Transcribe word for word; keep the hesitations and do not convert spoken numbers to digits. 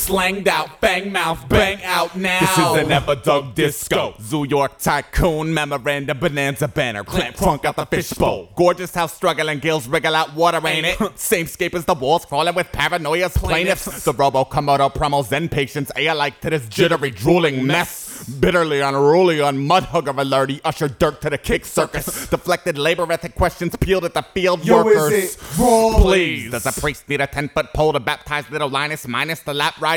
slanged out, bang mouth, bang out now. This is an Everdug disco. Zoo York tycoon, memorandum, bonanza banner, clamp trunk out the fishbowl. Gorgeous house struggling, gills wriggle out water, ain't it? Same scape as the walls crawling with paranoia's plaintiffs. The Robo Komodo promos and patients, a alike to this jittery, drooling mess. Bitterly unruly on mudhugger alerty, usher dirt to the kick circus. Deflected labor ethic questions peeled at the field Yo, workers. is it Rollins? Please, does a priest need a ten-foot pole to baptize little Linus minus the lap ride?